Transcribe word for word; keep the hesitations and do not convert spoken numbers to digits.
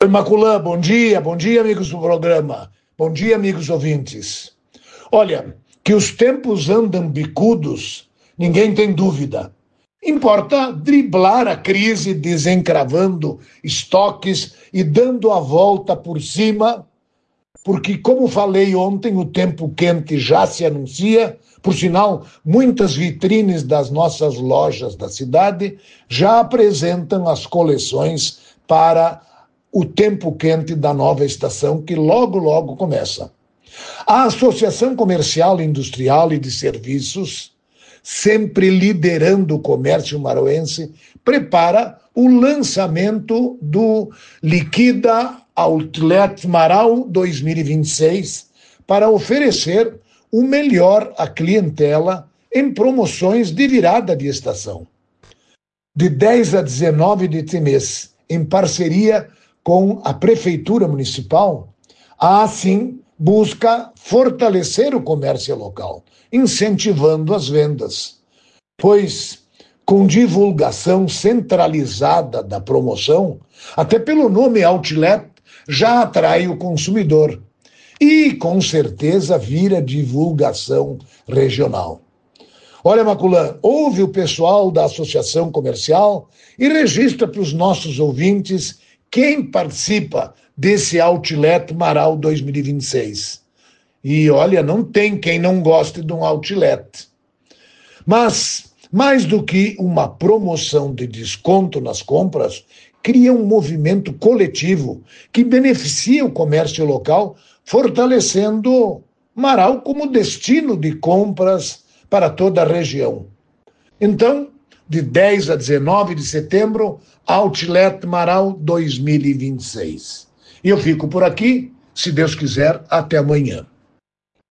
Oi, Maculã, bom dia, bom dia, amigos do programa, bom dia, amigos ouvintes. Olha, que os tempos andam bicudos, ninguém tem dúvida. Importa driblar a crise desencravando estoques e dando a volta por cima, porque, como falei ontem, o tempo quente já se anuncia. Por sinal, muitas vitrines das nossas lojas da cidade já apresentam as coleções para o tempo quente da nova estação, que logo, logo começa. A Associação Comercial, Industrial e de Serviços, sempre liderando o comércio maroense, prepara o lançamento do Liquida Outlet Marau dois mil e vinte e seis para oferecer o melhor à clientela em promoções de virada de estação. De dez a dezenove deste mês, em parceria com a Prefeitura Municipal, a assim busca fortalecer o comércio local, incentivando as vendas, pois com divulgação centralizada da promoção, até pelo nome Outlet, já atrai o consumidor e, com certeza, vira divulgação regional. Olha, Maculã, ouve o pessoal da Associação Comercial e registra para os nossos ouvintes quem participa desse Outlet Marau dois mil e vinte e seis. E olha, não tem quem não goste de um outlet. Mas, mais do que uma promoção de desconto nas compras, cria um movimento coletivo que beneficia o comércio local, fortalecendo Marau como destino de compras para toda a região. Então, de dez a dezenove de setembro, Outlet Marau dois mil e vinte e seis. E eu fico por aqui, se Deus quiser, até amanhã.